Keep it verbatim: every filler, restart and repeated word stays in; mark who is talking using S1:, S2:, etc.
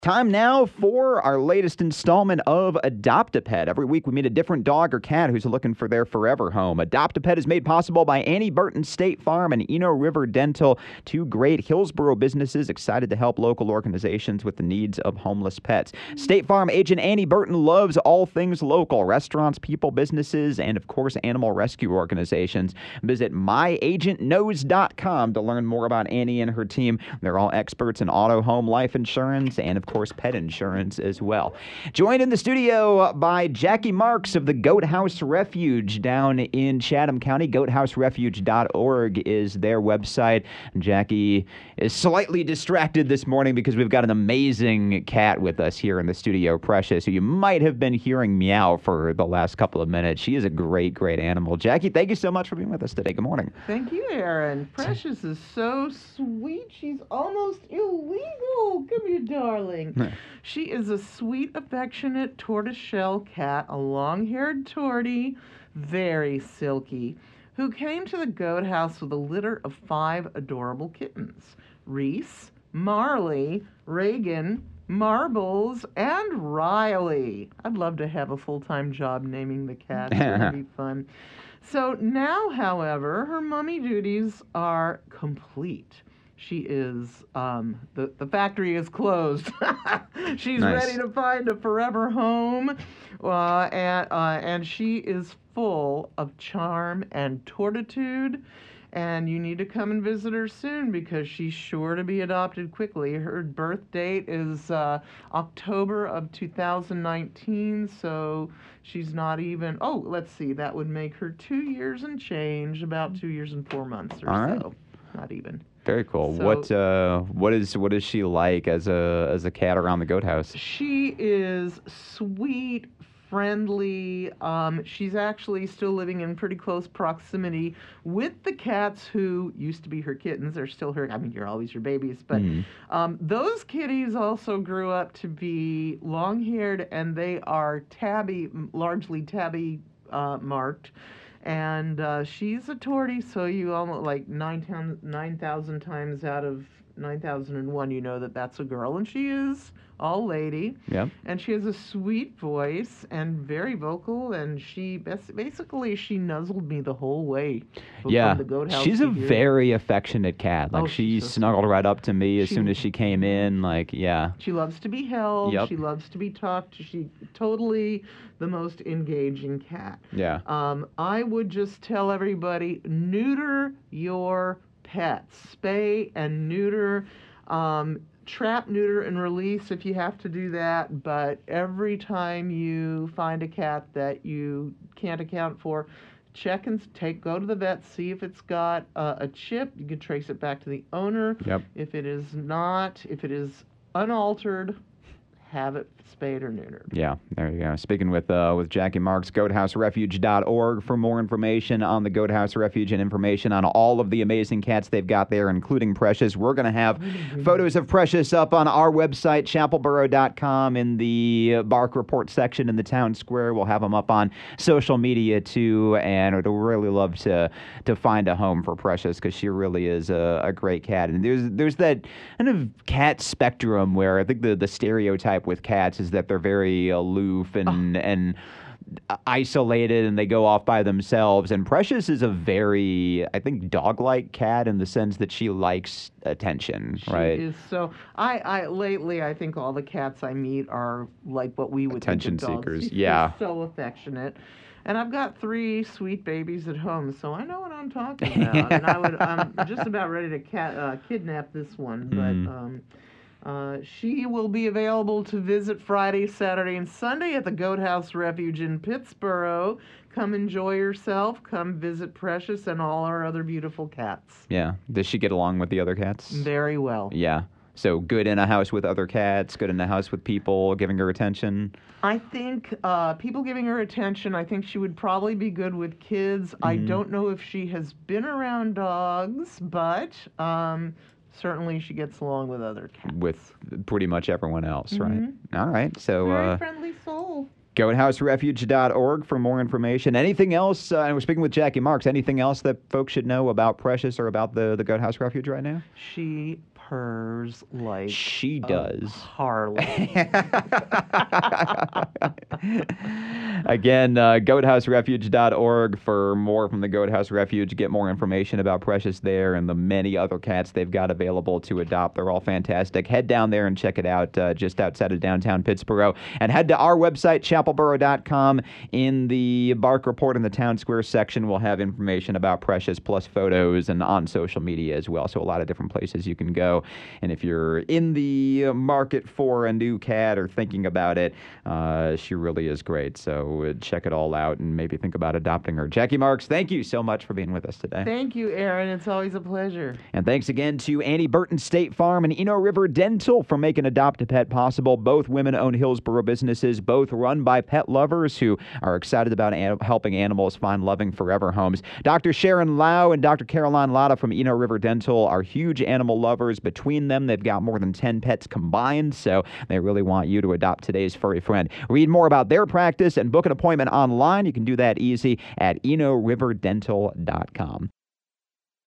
S1: Time now for our latest installment of Adopt-A-Pet. Every week we meet a different dog or cat who's looking for their forever home. Adopt-A-Pet is made possible by Annie Burton State Farm and Eno River Dental, two great Hillsboro businesses excited to help local organizations with the needs of homeless pets. State Farm agent Annie Burton loves all things local, restaurants, people, businesses, and of course animal rescue organizations. Visit my agent knows dot com to learn more about Annie and her team. They're all experts in auto, home, life insurance, and of course pet insurance as well. Joined in the studio by Jackie Marks of the Goat House Refuge down in Chatham County. goat house refuge dot org is their website. Jackie is slightly distracted this morning because we've got an amazing cat with us here in the studio, Precious, who you might have been hearing meow for the last couple of minutes. She is a great, great animal. Jackie, thank you so much for being with us today. Good morning.
S2: Thank you, Aaron. Precious is so sweet. She's almost illegal. Come here, darling. She is a sweet, affectionate tortoiseshell cat, a long-haired tortie, very silky, who came to the goat house with a litter of five adorable kittens. Reese, Marley, Reagan, Marbles, and Riley. I'd love to have a full-time job naming the cats. It would be fun. So now, however, her mommy duties are complete. She is, um, the, the factory is closed. She's
S1: Nice.
S2: ready to find a forever home, uh, and, uh, and she is full of charm and tortitude, and you need to come and visit her soon because she's sure to be adopted quickly. Her birth date is uh, October of two thousand nineteen, so she's not even, oh, let's see, that would make her two years and change, about two years and four months or
S1: All right.
S2: so. Not even.
S1: Very cool.
S2: So-
S1: what uh, what is what is she like as a as a cat around the goat house?
S2: She is sweet, friendly. Um, she's actually still living in pretty close proximity with the cats who used to be her kittens. They're still her. I mean, you're always your babies, but
S1: Mm.
S2: um, those kitties also grew up to be long-haired, and they are tabby, largely tabby uh, marked. And uh, she's a tortie, so you almost like nine times, nine thousand times out of nine thousand and one, you know that that's a girl, and she is all lady.
S1: Yep.
S2: And she has a sweet voice and very vocal, and she bas- basically she nuzzled me the whole way from
S1: Yeah,
S2: the goat house
S1: she's
S2: to
S1: a
S2: here.
S1: very affectionate cat. Like
S2: Oh,
S1: she
S2: she's so
S1: snuggled
S2: sweet.
S1: right up to me as
S2: She-
S1: soon as she came in. Like, yeah.
S2: She loves to be held.
S1: Yep.
S2: She loves to be talked to. She totally the most engaging cat.
S1: Yeah.
S2: Um, I would just tell everybody, neuter your pets. Spay and neuter. Um, trap, neuter, and release if you have to do that. But every time you find a cat that you can't account for, check and take, go to the vet, see if it's got uh, a chip. You can trace it back to the owner.
S1: Yep.
S2: If it is not, if it is unaltered, have it spayed or neutered.
S1: Yeah, there you go. Speaking with uh, with Jackie Marks, goat house refuge dot org for more information on the Goat House Refuge and information on all of the amazing cats they've got there, including Precious. We're going to have photos of Precious up on our website, chapel borough dot com, in the Bark Report section in the town square. We'll have them up on social media too, and I'd really love to to find a home for Precious because she really is a, a great cat. And there's there's that kind of cat spectrum where I think the, the stereotype with cats is that they're very aloof and and isolated and they go off by themselves. And Precious is a very, I think, dog-like cat in the sense that she likes attention,
S2: She
S1: right?
S2: is so. I, I lately, I think all the cats I meet are like what we would
S1: Attention
S2: think of dogs.
S1: seekers,
S2: She's
S1: yeah.
S2: just so affectionate. And I've got three sweet babies at home, so I know what I'm talking about. And I would, I'm just about ready to cat, uh, kidnap this one, but.
S1: Mm.
S2: Um, Uh, she will be available to visit Friday, Saturday, and Sunday at the Goat House Refuge in Pittsboro. Come enjoy yourself. Come visit Precious and all our other beautiful cats.
S1: Yeah. Does she get along with the other cats?
S2: Very well.
S1: Yeah. So good in a house with other cats, good in a house with people, giving her attention.
S2: I think uh, people giving her attention, I think she would probably be good with kids. I
S1: Mhm.
S2: don't know if she has been around dogs, but um, certainly she gets along with other cats.
S1: With pretty much everyone else, right?
S2: Mhm.
S1: All right. So
S2: Very
S1: uh,
S2: friendly soul.
S1: goat house refuge dot org for more information. Anything else? Uh, and we're speaking with Jackie Marks. Anything else that folks should know about Precious or about the, the Goat House Refuge right now?
S2: She purrs like
S1: She
S2: a
S1: does.
S2: Harley.
S1: Again, uh, goat house refuge dot org for more from the Goat House Refuge. Get more information about Precious there and the many other cats they've got available to adopt. They're all fantastic. Head down there and check it out uh, just outside of downtown Pittsboro. And head to our website, chapel boro dot com. In the Bark Report in the Town Square section, we'll have information about Precious plus photos and on social media as well. So a lot of different places you can go. And if you're in the market for a new cat or thinking about it, uh, she really is great. So uh, check it all out and maybe think about adopting her. Jackie Marks, thank you so much for being with us today.
S2: Thank you, Aaron. It's always a pleasure.
S1: And thanks again to Annie Burton State Farm and Eno River Dental for making Adopt a Pet possible. Both women-owned Hillsboro businesses, both run by pet lovers who are excited about an- helping animals find loving forever homes. Doctor Sharon Lau and Doctor Caroline Latta from Eno River Dental are huge animal lovers. Between them, they've got more than ten pets combined, so they really want you to adopt today's furry friend. Read more about their practice and book an appointment online. You can do that easy at eno river dental dot com.